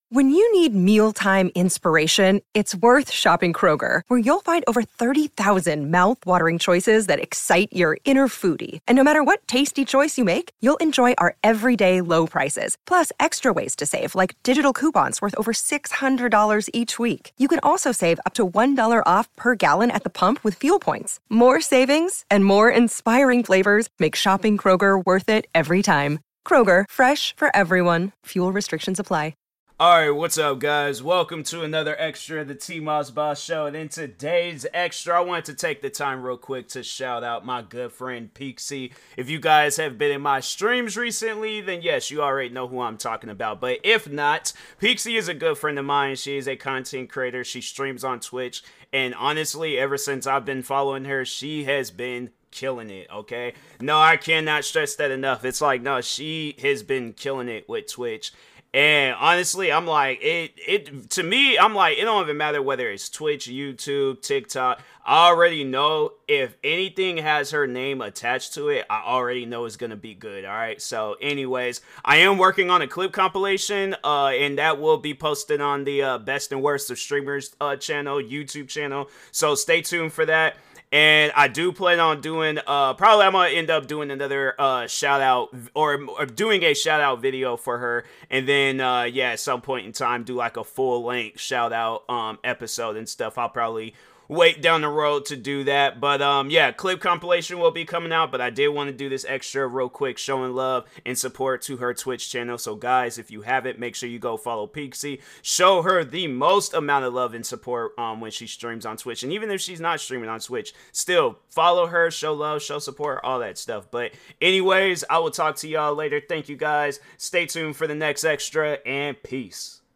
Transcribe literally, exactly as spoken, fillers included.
When you need mealtime inspiration, it's worth shopping Kroger, where you'll find over thirty thousand mouth-watering choices that excite your inner foodie. And no matter what tasty choice you make, you'll enjoy our everyday low prices, plus extra ways to save, like digital coupons worth over six hundred dollars each week. You can also save up to one dollar off per gallon at the pump with fuel points. More savings and more inspiring flavors make shopping Kroger worth it every time. Kroger, fresh for everyone. Fuel restrictions apply. Alright, what's up, guys? Welcome to another extra of the T-Moss Boss Show. And in today's extra, I wanted to take the time real quick to shout out my good friend Peaksy. If you guys have been in my streams recently, then yes, you already know who I'm talking about. But if not, Peaksy is a good friend of mine. She is a content creator. She streams on Twitch. And honestly, ever since I've been following her, she has been killing it, okay? No, I cannot stress that enough. It's like, no, she has been killing it with Twitch. And honestly, I'm like, it, it, to me, I'm like, it don't even matter whether it's Twitch, YouTube, TikTok. I already know if anything has her name attached to it, I already know it's going to be good. All right. So anyways, I am working on a clip compilation, uh, and that will be posted on the, uh, Best and Worst of Streamers, uh, channel, YouTube channel. So stay tuned for that. And I do plan on doing, uh, probably I'm going to end up doing another, uh, shout out or, or doing a shout out video for her. And then, uh, yeah, at some point in time, do like a full length shout out, um, episode and stuff. I'll probably wait down the road to do that. But, um, yeah, clip compilation will be coming out, but I did want to do this extra real quick, showing love and support to her Twitch channel. So guys, if you haven't, make sure you go follow Peaksy. Show her the most amount of love and support, um, when she streams on Twitch. And even if she's not streaming on Twitch, still follow her, show love, show support, all that stuff. But anyways, I will talk to y'all later. Thank you guys. Stay tuned for the next extra, and peace.